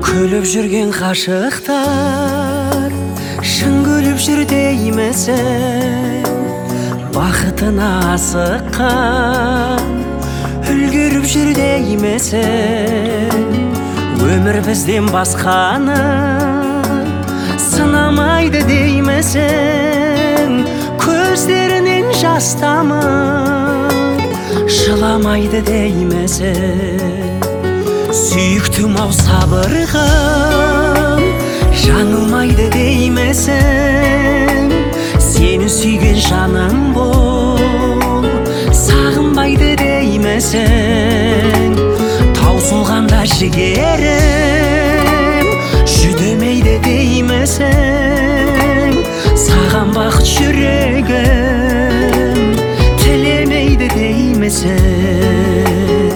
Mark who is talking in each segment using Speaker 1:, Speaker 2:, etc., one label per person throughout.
Speaker 1: Күліп жүрген ғашықтар шын күліп жүр деймісің? Бақытына асыққан үлгеріп жүр деймісің? Өмір бізден басқаны сынамайды деймісің? Көздерінен жас тамып жыламайды деймісің? Сүйіктім ау сабырғым жаңылмайды деймісің? Сені сүйген жаным бол сағынбайды деймісің? Таусылғанда жігерім жүдемейді деймісің? Саған бақыт жүрегім тілемейді деймісің?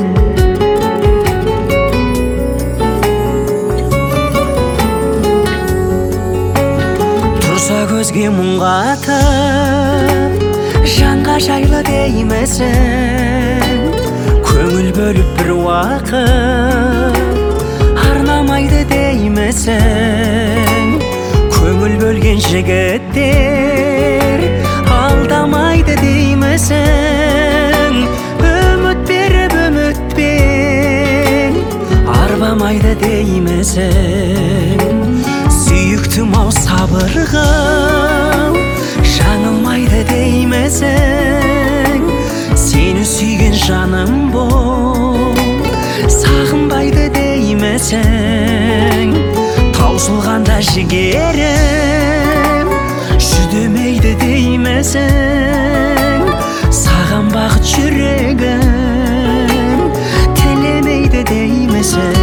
Speaker 1: Көзге мұң қатып жанға жайлы деймісің? Көңіл бөліп бір уақыт арнамайды деймісің? Көңіл бөлген жігіттер алдамайды деймісің? Үміт беріп үмітпен арбамайды деймісің? Сүйіктім ау сабырғым жаңылмайды деймісің? Сені сүйген жаным бол сағынбайды деймісің? Таусылғанда жігерім жүдемейді деймісің? Саған бақыт жүрегім тілемейді деймісің?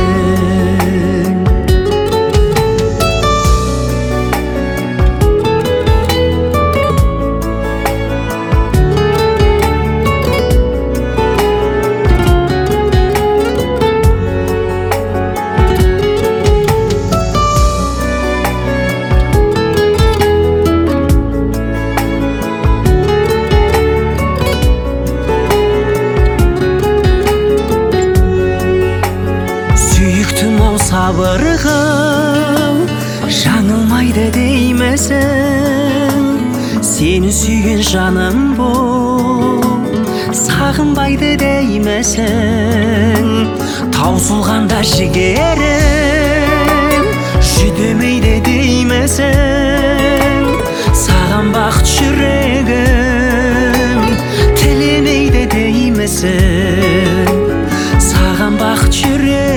Speaker 1: Сабырғым жаңылмайды деймісің? Сені сүйген жаным бол сағынбайды деймісің? Таусылғанда жігерім жүдемейді деймісің? Саған бақыт жүрегім тілемейді деймісің? Саған бақыт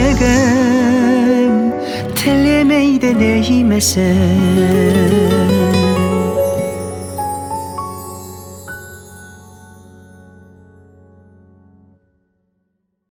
Speaker 1: жүрегім тілемейді деймісің?